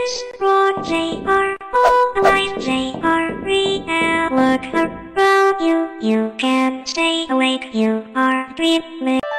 is Ron J.R. Oh, alive J.R. Real. Look around you, you can stay awake, you are dreaming.